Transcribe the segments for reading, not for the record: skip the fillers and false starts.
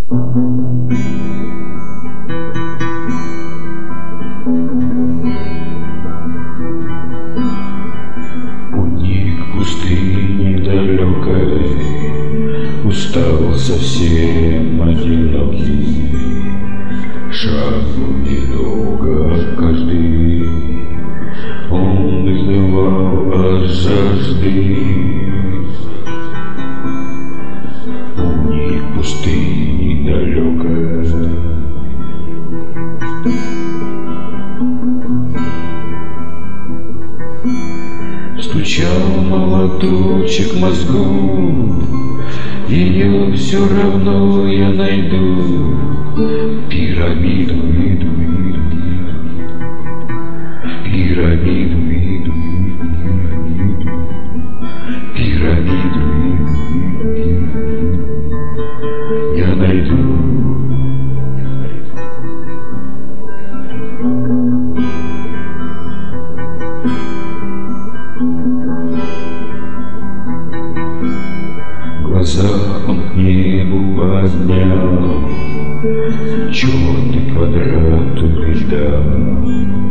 Путник пустыни далекой, устал совсем одинокий, шагу недолго каждый, он изнывал от жажды. Путник пустыни далекой, стучал молоточек в мозгу, ее все равно я найду. Пирамиду, пирамиду, пирамиду, я найду. Глаза он к небу поднял, черный квадрат увидал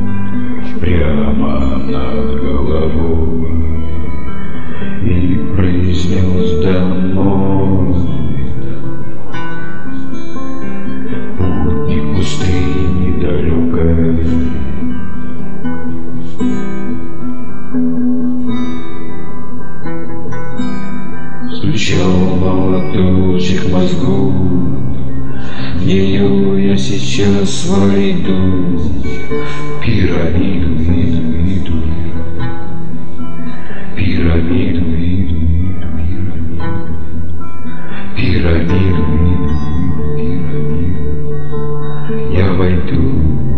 прямо над головой и произнес домой. Путник пустыни далекой, стучал молоточек в мозгу, в нее я сейчас войду. Пирамиду, пирамиду, пирамиду, я войду.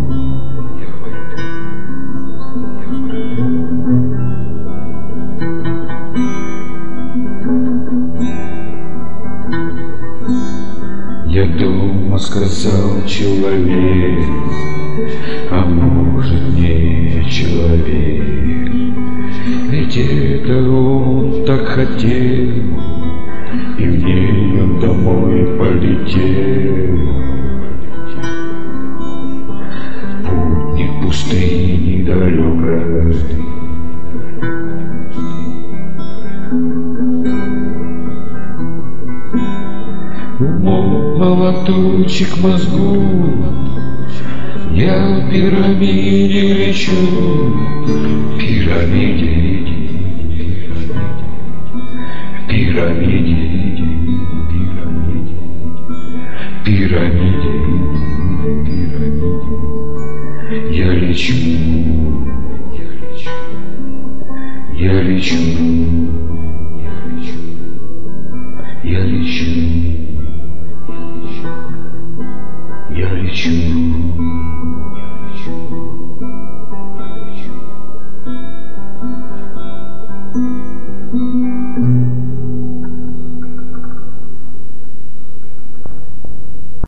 Я дома сказал человек, а может не человек, ведь это он так хотел, и в ней он домой полетел. Путник пустыни далекой, молоточек в мозгу, я в пирамиде лечу. Пирамиде, пирамиде, пирамиде, я лечу, я лечу.